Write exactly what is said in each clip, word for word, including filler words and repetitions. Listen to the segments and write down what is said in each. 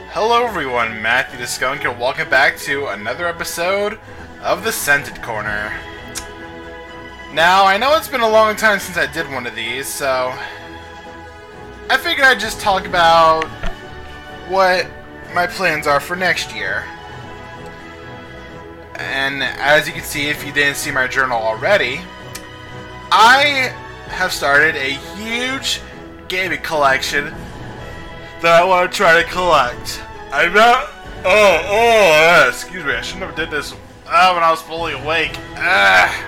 Hello everyone, Matthew the Skunk here. Welcome back to another episode of the Scented Corner. Now, I know it's been a long time since I did one of these, so I figured I'd just talk about what my plans are for next year. And as you can see, if you didn't see my journal already, I have started a huge gaming collection that I want to try to collect. I'm not... Oh, oh, uh, excuse me, I shouldn't have did this uh, when I was fully awake. Uh.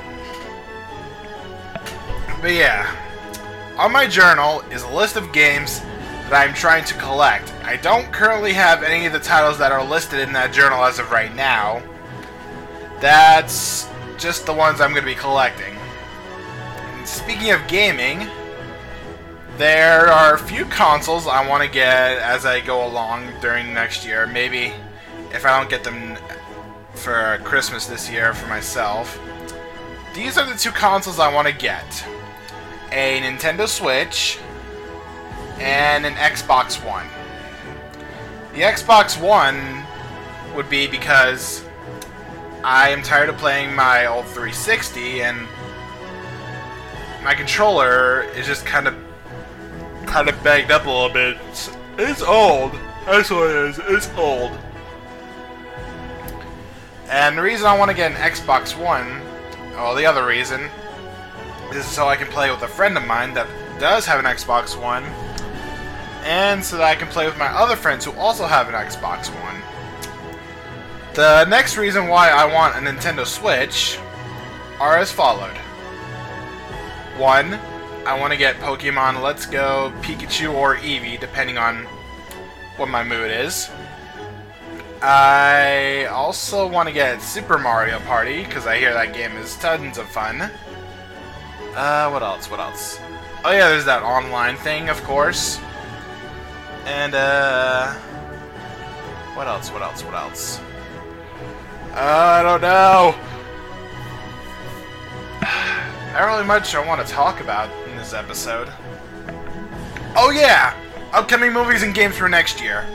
But yeah, on my journal is a list of games that I'm trying to collect. I don't currently have any of the titles that are listed in that journal as of right now. That's just the ones I'm going to be collecting. And speaking of gaming, there are a few consoles I want to get as I go along during next year. Maybe if I don't get them for Christmas this year for myself. These are the two consoles I want to get. A Nintendo Switch and an Xbox One. The Xbox One would be because I am tired of playing my old three sixty and my controller is just kind of kind of bagged up a little bit. It's, it's old. That's what it is. It's old. And the reason I want to get an Xbox One, well, the other reason, is so I can play with a friend of mine that does have an Xbox One, and so that I can play with my other friends who also have an Xbox One. The next reason why I want a Nintendo Switch are as followed. One, I want to get Pokemon Let's Go, Pikachu, or Eevee, depending on what my mood is. I also want to get Super Mario Party, because I hear that game is tons of fun. Uh, what else, what else? Oh yeah, there's that online thing, of course. And, uh... what else, what else, what else? Uh, I don't know! Not really much I want to talk about in this episode. Oh yeah! Upcoming movies and games for next year.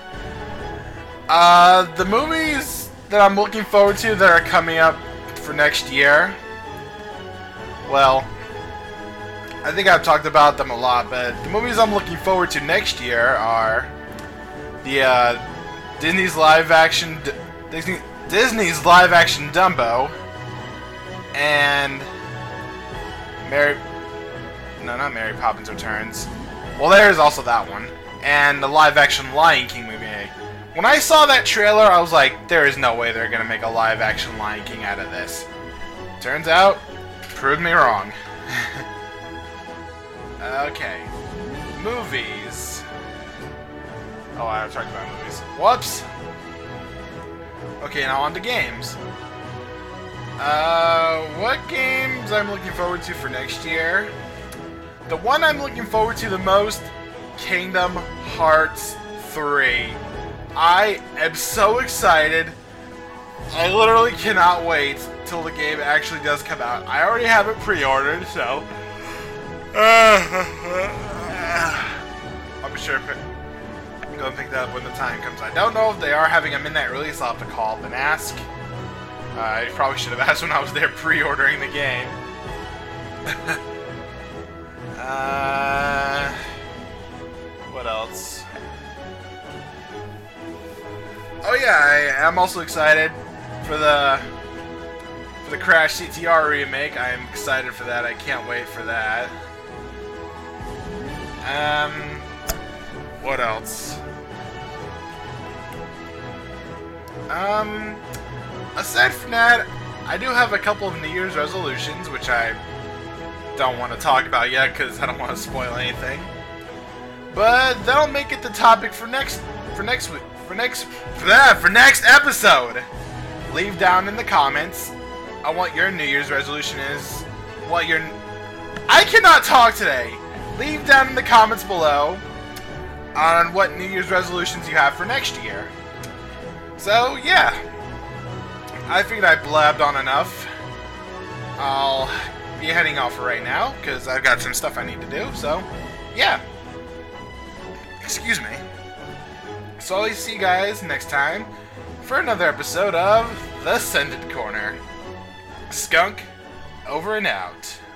Uh, the movies that I'm looking forward to that are coming up for next year, well, I think I've talked about them a lot, but the movies I'm looking forward to next year are the, uh, Disney's live-action, Disney, Disney's live-action Dumbo, and Mary... No, not Mary Poppins Returns. Well, there's also that one. And the live-action Lion King movie. When I saw that trailer, I was like, there is no way they're going to make a live-action Lion King out of this. Turns out, proved me wrong. Okay. Movies. Oh, I was talking about movies. Whoops! Okay, now on to games. Uh, what games I'm looking forward to for next year? The one I'm looking forward to the most, Kingdom Hearts three. I am so excited. I literally cannot wait till the game actually does come out. I already have it pre-ordered, so uh, I'm sure I'm gonna pick that up when the time comes. I don't know if they are having a midnight release. I'll have to call up and ask. Uh, I probably should have asked when I was there pre-ordering the game. uh, what else? Oh yeah, I am also excited for the for the Crash C T R remake. I am excited for that. I can't wait for that. Um, what else? Um. Aside from that, I do have a couple of New Year's resolutions, which I don't want to talk about yet because I don't want to spoil anything. But that'll make it the topic for next for next week for next for that for next episode. Leave down in the comments on what your New Year's resolution is. What your I cannot talk today. Leave down in the comments below on what New Year's resolutions you have for next year. So yeah. I figured I blabbed on enough. I'll be heading off right now, because I've got some stuff I need to do, so, yeah. Excuse me. So I'll see you guys next time for another episode of The Scented Corner. Skunk, over and out.